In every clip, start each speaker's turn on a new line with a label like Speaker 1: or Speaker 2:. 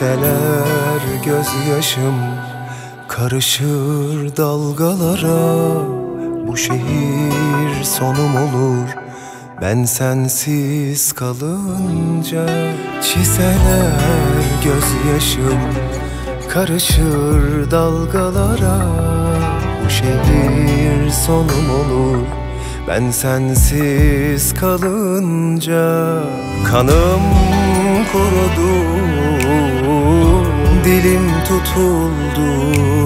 Speaker 1: Çiseler gözyaşım, karışır dalgalara. Bu şehir sonum olur ben sensiz kalınca. Çiseler gözyaşım, karışır dalgalara. Bu şehir sonum olur ben sensiz kalınca. Kanım kurudu, dilim tutuldu.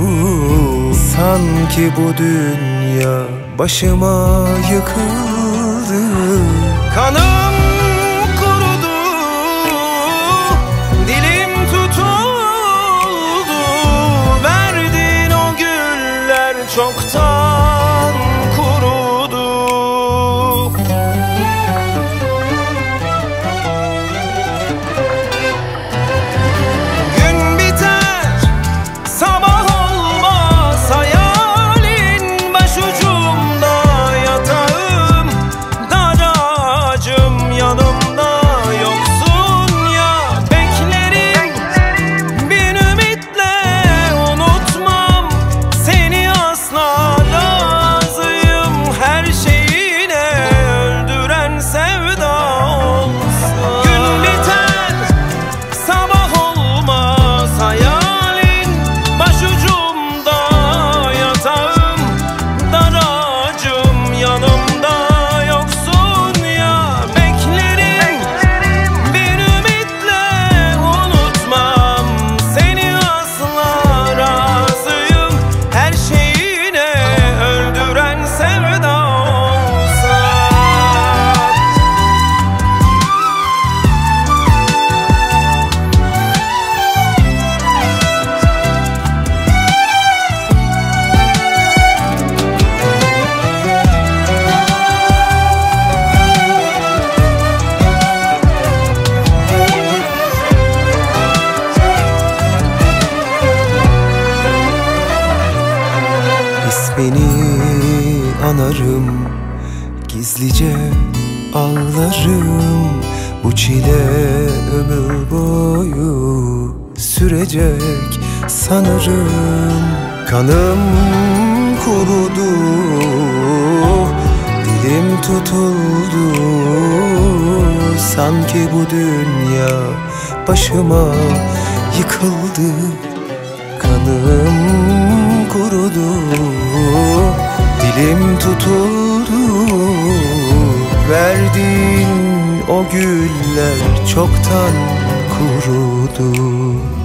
Speaker 1: Sanki bu dünya başıma yıkıldı. Kanım kurudu, dilim tutuldu. Verdiğin o güller çoktan kurudu. Gün biter, sabah olmaz, hayalin başucumda. Yatağım, daracım yanımda yoksun ya. Beklerim bir ümitle, unutmam seni asla. Razıyım her şeyine, öldüren sevda olsa. Gün biter, sabah olmaz, hayalin başucumda. Yatağım, daracım yanımda yoksun ya. Beklerim bir ümitle, unutmam seni asla. Razıyım her şeyine, öldüren sevda olsa. İsmini anarım, gizlice ağlarım. Bu çile ömür boyu sürecek sanırım. Kanım kurudu, dilim tutuldu. Sanki bu dünya başıma yıkıldı. Kanım kurudu, dilim tutuldu. Verdiğin o güller çoktan kurudu.